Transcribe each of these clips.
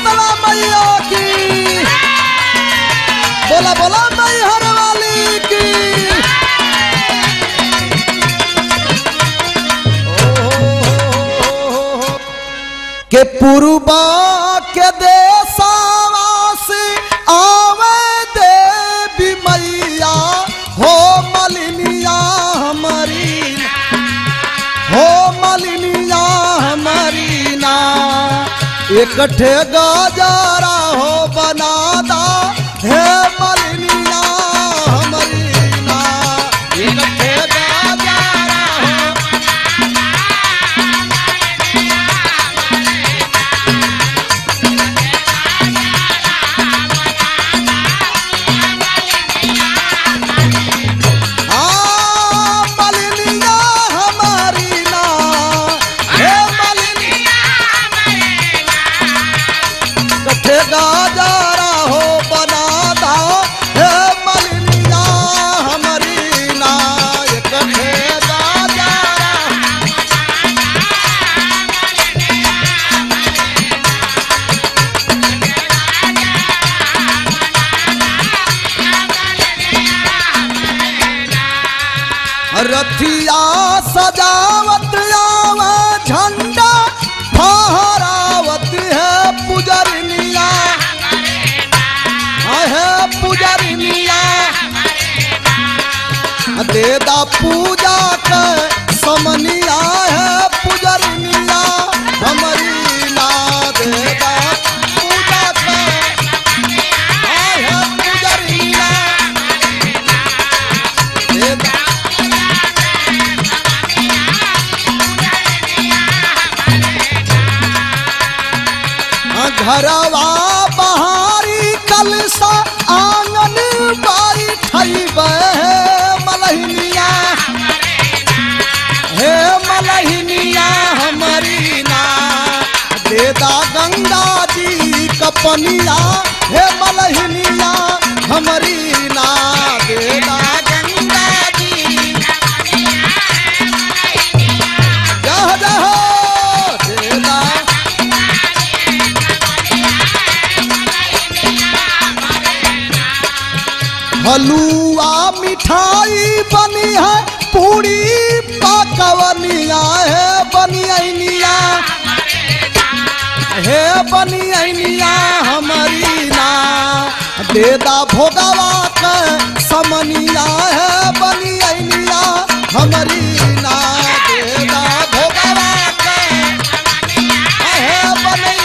शीतला मैया की, बोला बोला मैहर वाली की। के पूर्वा के देशवासी आवे देवी मैया हो मलिनिया हमारी, हो मलिनिया हमारी ना। इकट्ठे गजरा हो बनादा हे मलिनिया हमारी ना। इकट्ठे गाजरा हो बनादा हे मलिनिया हमारी ना। इकट्ठे रथिया सजावत आवा झंडा फहरावत है पुजरनिया, है पुजरनिया। देदा पूजा के समनिया है पुजरनिया हमारी ना। देदा पूजा के है पुजरनिया, देदा घरवा बहारी कलसा आंगन बारी ठैबे मलहिनिया, हे मलहिनिया हमारी ना। देदा गंगा जी कपनिया हे मलहिनिया हमारी ना। देदा गंगा जी जह जह देदा हलुआ मिठाई बनी है पूरी पकवनिया है बनिया, हे बनिया हमारी ना। देदा भोगवा के समनिया है बनिया हमारी ना। देदा भोगवा के है बनिया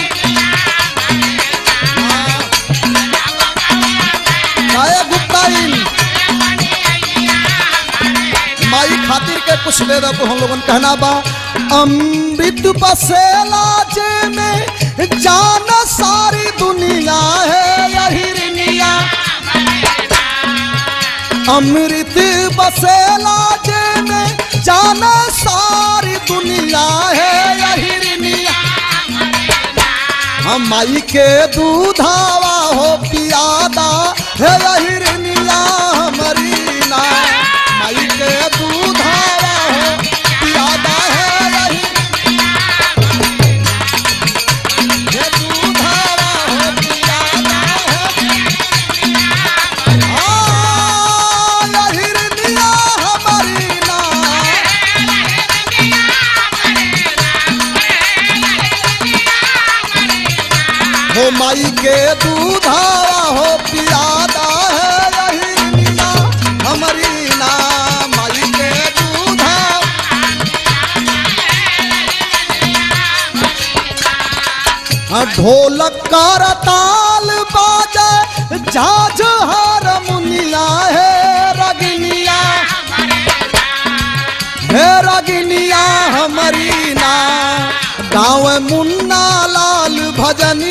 माई खातिर के कुछ ले रहा तो हम लोगन कहना बा। अमृत बसेला जे में जान सारी दुनिया है यही। अमृत बसेला जे में जान सारी दुनिया है यही। हम माई के दूधावा हो पियादा है यही हमारी ना। माई के दूधावा हो पियादा है यही, दूधावा हो पियादा है यही हमारी ना। हो माई के दूधावा हो पियादा है यही हमारी ना। माई के दूधा ढोलक कर ताल बाजे झाझ हारमुनिया है रगनिया, हे रगनिया हमारी ना। गाँव मुन्ना लाल भजन